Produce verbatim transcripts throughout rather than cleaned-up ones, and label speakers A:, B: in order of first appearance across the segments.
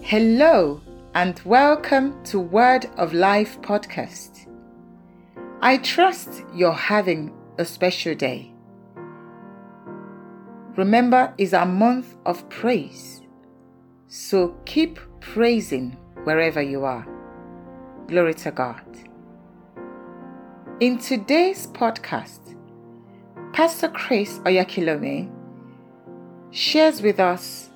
A: Hello and welcome to Word of Life podcast. I trust you're having a special day. Remember, it's our month of praise, so keep praising wherever you are. Glory to God. In today's podcast, Pastor Chris Oyakilome shares with us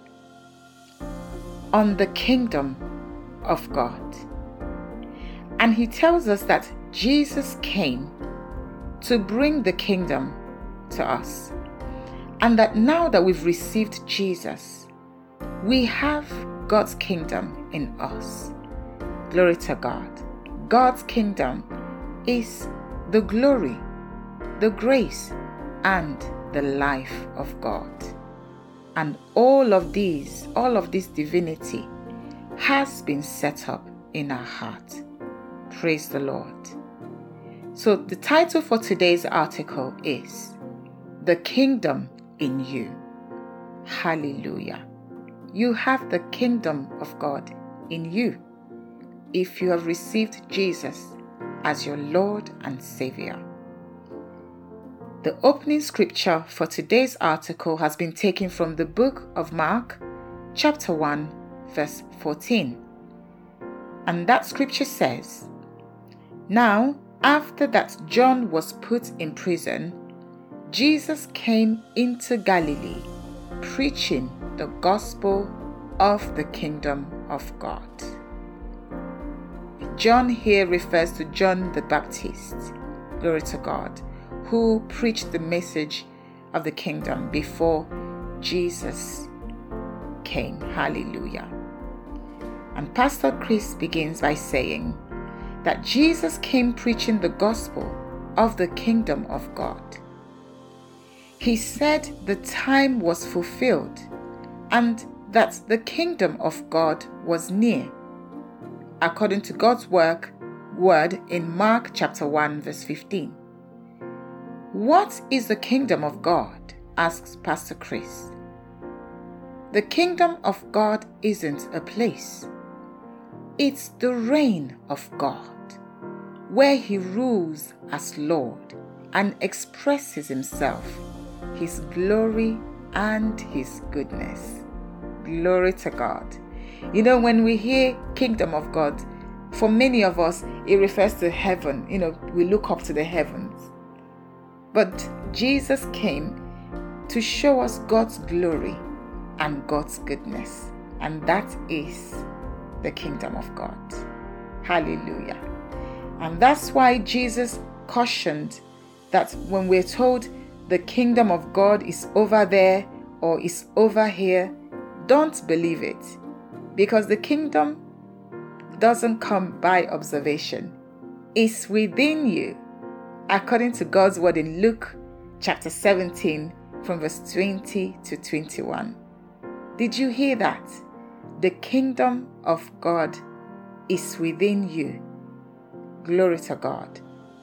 A: on the kingdom of God. And he tells us that Jesus came to bring the kingdom to us. And that now that we've received Jesus, we have God's kingdom in us. Glory to God. God's kingdom is the glory, the grace, and the life of God. And all of these, all of this divinity has been set up in our heart. Praise the Lord. So the title for today's article is The Kingdom in You. Hallelujah. You have the kingdom of God in you if you have received Jesus as your Lord and Savior. The opening scripture for today's article has been taken from the book of Mark, chapter one, verse fourteen. And that scripture says, "Now, after that John was put in prison, Jesus came into Galilee, preaching the gospel of the kingdom of God." John here refers to John the Baptist, glory to God, who preached the message of the kingdom before Jesus came. Hallelujah. And Pastor Chris begins by saying that Jesus came preaching the gospel of the kingdom of God. He said the time was fulfilled and that the kingdom of God was near, according to God's work, word in Mark chapter one, verse fifteen. What is the kingdom of God? Asks Pastor Chris. The kingdom of God isn't a place. It's the reign of God, where He rules as Lord and expresses Himself, His glory and His goodness. Glory to God. You know, when we hear kingdom of God, for many of us, it refers to heaven. You know, we look up to the heavens. But Jesus came to show us God's glory and God's goodness. And that is the kingdom of God. Hallelujah. And that's why Jesus cautioned that when we're told the kingdom of God is over there or is over here, don't believe it. Because the kingdom doesn't come by observation. It's within you. According to God's word in Luke chapter seventeen from verse twenty to twenty-one. Did you hear that? The kingdom of God is within you. Glory to God.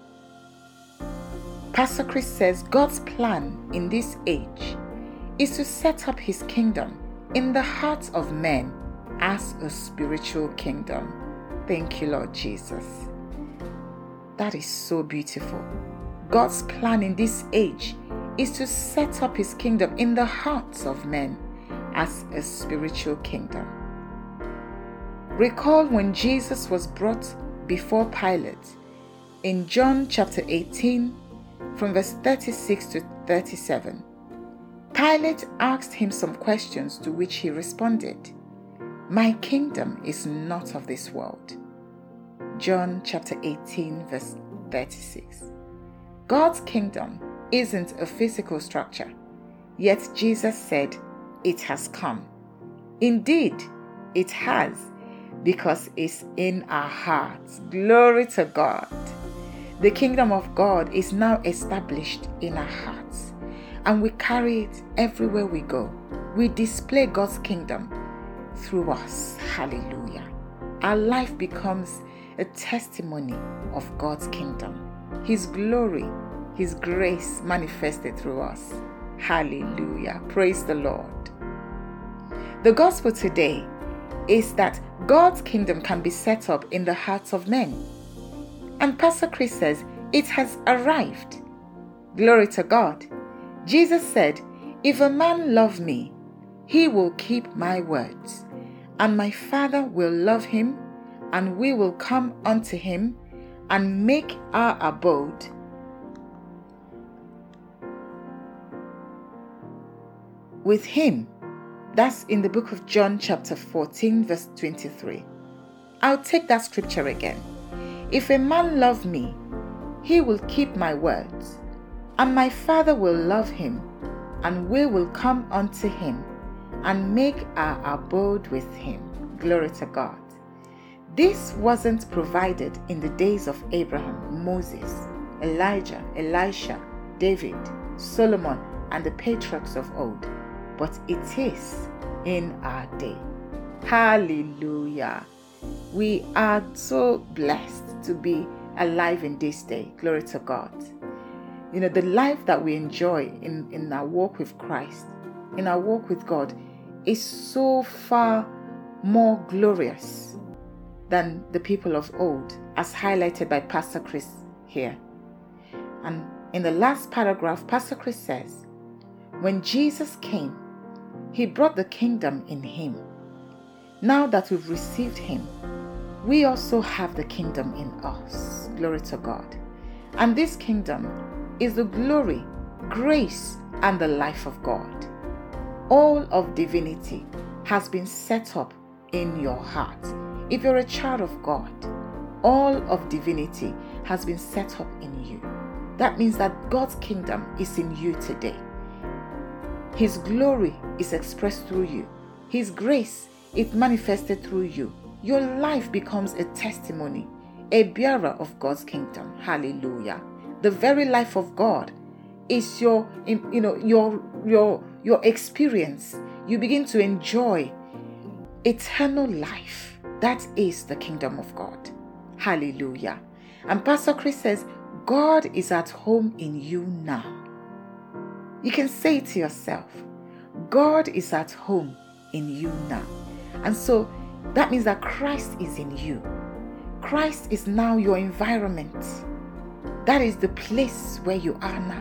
A: Pastor Chris says God's plan in this age is to set up His kingdom in the hearts of men as a spiritual kingdom. Thank you, Lord Jesus. That is so beautiful. God's plan in this age is to set up His kingdom in the hearts of men as a spiritual kingdom. Recall when Jesus was brought before Pilate in John chapter eighteen from verse thirty-six to thirty-seven. Pilate asked him some questions to which he responded, "My kingdom is not of this world." John chapter eighteen verse thirty-six. God's kingdom isn't a physical structure, yet Jesus said it has come. Indeed, it has, because it's in our hearts. Glory to God. The kingdom of God is now established in our hearts, and we carry it everywhere we go. We display God's kingdom through us. Hallelujah. Our life becomes a testimony of God's kingdom. His glory, His grace manifested through us. Hallelujah. Praise the Lord. The gospel today is that God's kingdom can be set up in the hearts of men. And Pastor Chris says, it has arrived. Glory to God. Jesus said, if a man love me, he will keep my words, and my Father will love him, and we will come unto him and make our abode with him. That's in the book of John chapter fourteen verse twenty-three. I'll take that scripture again. If a man love me, he will keep my words, and my Father will love him, and we will come unto him and make our abode with him. Glory to God. This wasn't provided in the days of Abraham, Moses, Elijah, Elisha, David, Solomon, and the patriarchs of old, but it is in our day. Hallelujah. We are so blessed to be alive in this day. Glory to God. You know, the life that we enjoy in, in our walk with Christ, in our walk with God, is so far more glorious than the people of old, as highlighted by Pastor Chris here. And in the last paragraph, Pastor Chris says, when Jesus came, he brought the kingdom in him. Now that we've received him, we also have the kingdom in us. Glory to God. And this kingdom is the glory, grace, and the life of God. All of divinity has been set up in your heart. If you're a child of God, all of divinity has been set up in you. That means that God's kingdom is in you today. His glory is expressed through you. His grace is manifested through you. Your life becomes a testimony, a bearer of God's kingdom. Hallelujah. The very life of God is your, you know, your, your, your experience. You begin to enjoy eternal life. That is the kingdom of God. Hallelujah. And Pastor Chris says, God is at home in you now. You can say it to yourself. God is at home in you now. And so that means that Christ is in you. Christ is now your environment. That is the place where you are now.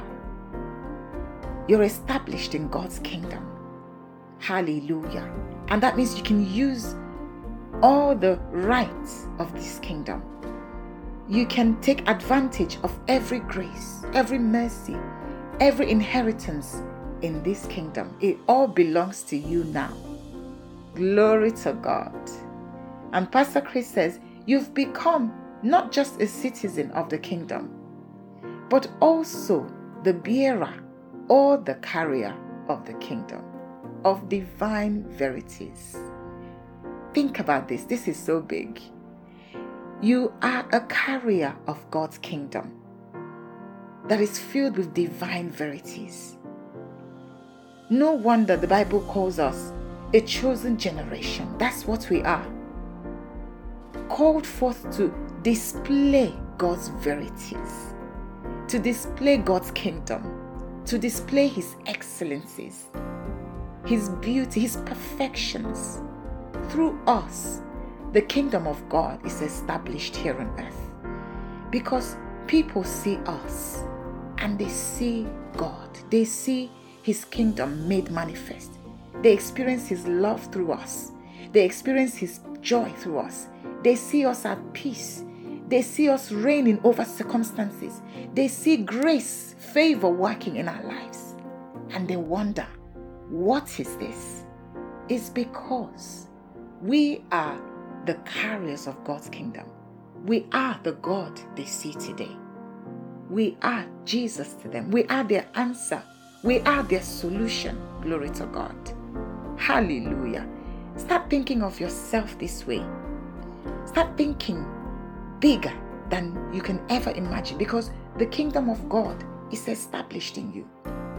A: You're established in God's kingdom. Hallelujah. And that means you can use all the rights of this kingdom. You can take advantage of every grace, every mercy, every inheritance in this kingdom. It all belongs to you now. Glory to God. And Pastor Chris says, you've become not just a citizen of the kingdom, but also the bearer or the carrier of the kingdom of divine verities. Think about this. This is so big. You are a carrier of God's kingdom that is filled with divine verities. No wonder the Bible calls us a chosen generation. That's what we are. Called forth to display God's verities, to display God's kingdom, to display His excellencies, His beauty, His perfections. Through us, the kingdom of God is established here on earth. Because people see us and they see God. They see His kingdom made manifest. They experience His love through us. They experience His joy through us. They see us at peace. They see us reigning over circumstances. They see grace, favor working in our lives. And they wonder, what is this? It's because we are the carriers of God's kingdom. We are the God they see today. We are Jesus to them. We are their answer. We are their solution. Glory to God. Hallelujah. Start thinking of yourself this way. Start thinking bigger than you can ever imagine, because the kingdom of God is established in you.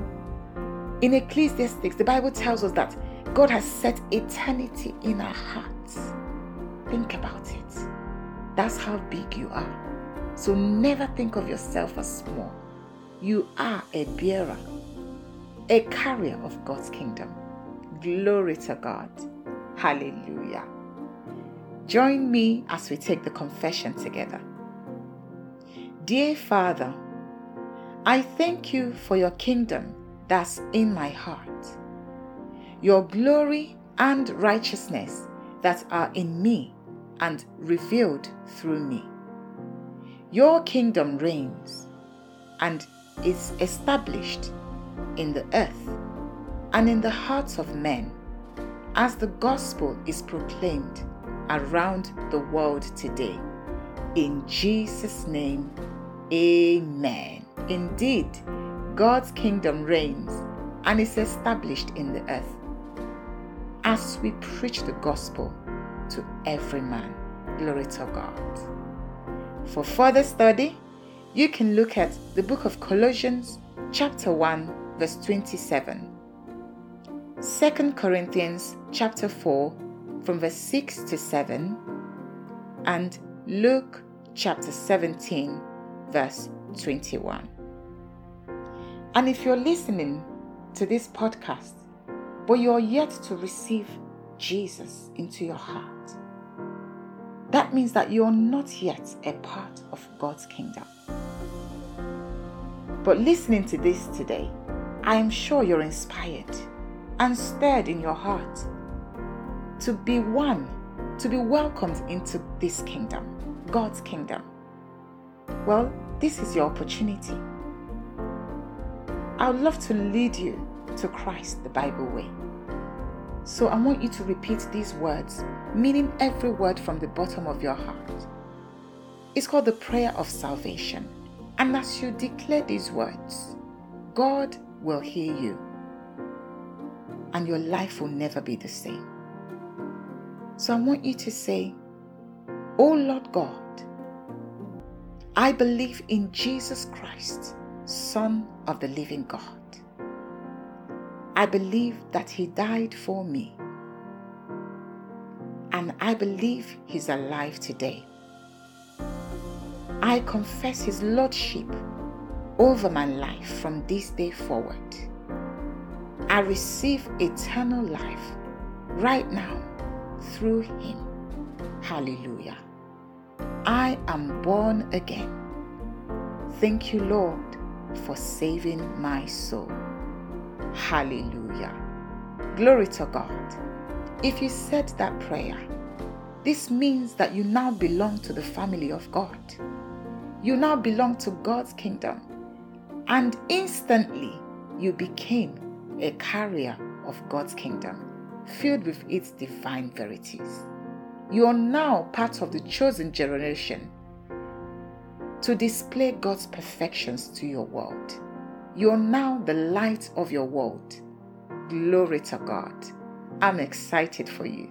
A: In Ecclesiastes, the Bible tells us that God has set eternity in our hearts. Think about it. That's how big you are. So never think of yourself as small. You are a bearer, a carrier of God's kingdom. Glory to God. Hallelujah. Join me as we take the confession together. Dear Father, I thank you for your kingdom that's in my heart, your glory and righteousness that are in me and revealed through me. Your kingdom reigns and is established in the earth and in the hearts of men as the gospel is proclaimed around the world today. In Jesus' name, amen. Indeed, God's kingdom reigns and is established in the earth as we preach the gospel to every man. Glory to God. For further study, you can look at the book of Colossians chapter one verse twenty-seven, Second Corinthians chapter four from verse six to seven, and Luke chapter seventeen verse twenty-one. And if you're listening to this podcast, but you're yet to receive Jesus into your heart, that means that you're not yet a part of God's kingdom. But listening to this today, I am sure you're inspired and stirred in your heart to be one, to be welcomed into this kingdom, God's kingdom. Well, this is your opportunity. I would love to lead you to Christ the Bible way. So I want you to repeat these words, meaning every word from the bottom of your heart. It's called the prayer of salvation. And as you declare these words, God will hear you and your life will never be the same. So I want you to say, "Oh Lord God, I believe in Jesus Christ, Son of the living God. I believe that He died for me, and I believe He's alive today. I confess His Lordship over my life from this day forward. I receive eternal life right now through Him. Hallelujah. I am born again. Thank you, Lord, for saving my soul. Hallelujah. Glory to God. If you said that prayer, this means that you now belong to the family of God. You now belong to God's kingdom, and instantly you became a carrier of God's kingdom, filled with its divine verities. You are now part of the chosen generation to display God's perfections to your world. You are now the light of your world. Glory to God. I'm excited for you.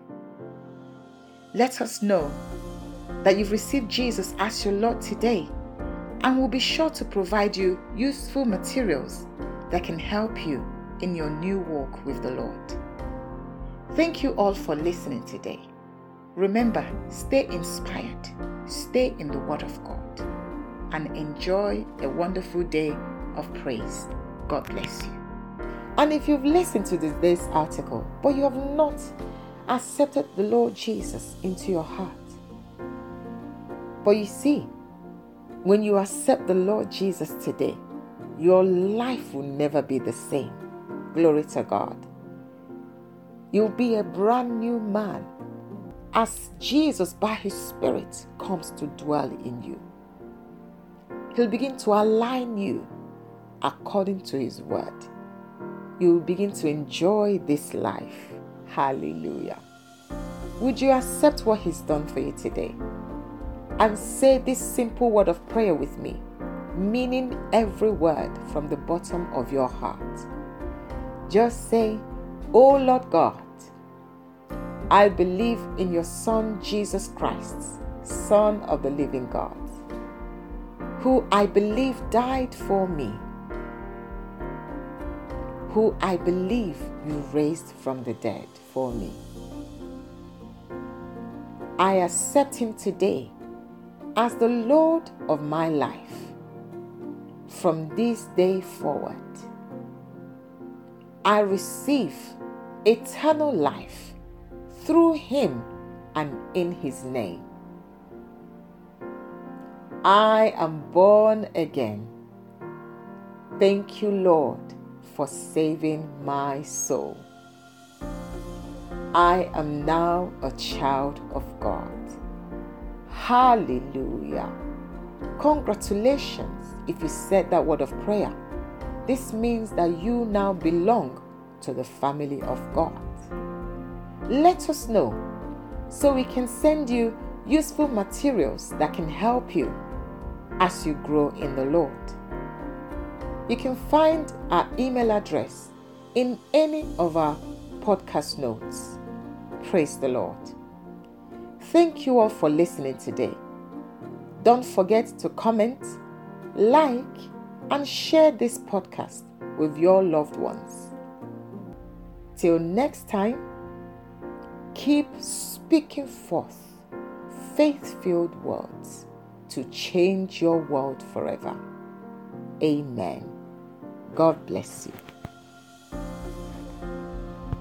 A: Let us know that you've received Jesus as your Lord today, and we'll be sure to provide you useful materials that can help you in your new walk with the Lord. Thank you all for listening today. Remember, stay inspired, stay in the Word of God, and enjoy a wonderful day of praise. God bless you. And if you've listened to today's article, but you have not accepted the Lord Jesus into your heart, but you see, when you accept the Lord Jesus today, your life will never be the same. Glory to God. You'll be a brand new man as Jesus, by His Spirit, comes to dwell in you. He'll begin to align you according to His word. You will begin to enjoy this life. Hallelujah. Would you accept what He's done for you today? And say this simple word of prayer with me, meaning every word from the bottom of your heart. Just say, "Oh Lord God, I believe in your Son Jesus Christ, Son of the living God, who I believe died for me, who I believe you raised from the dead for me. I accept Him today as the Lord of my life. From this day forward, I receive eternal life through Him and in his name. I am born again. Thank you, Lord, for saving my soul. I am now a child of God. Hallelujah. Congratulations if you said that word of prayer. This means that you now belong to the family of God. Let us know so we can send you useful materials that can help you as you grow in the Lord. You can find our email address in any of our podcast notes. Praise the Lord. Thank you all for listening today. Don't forget to comment, like, and share this podcast with your loved ones. Till next time, keep speaking forth faith-filled words to change your world forever. Amen. God bless you.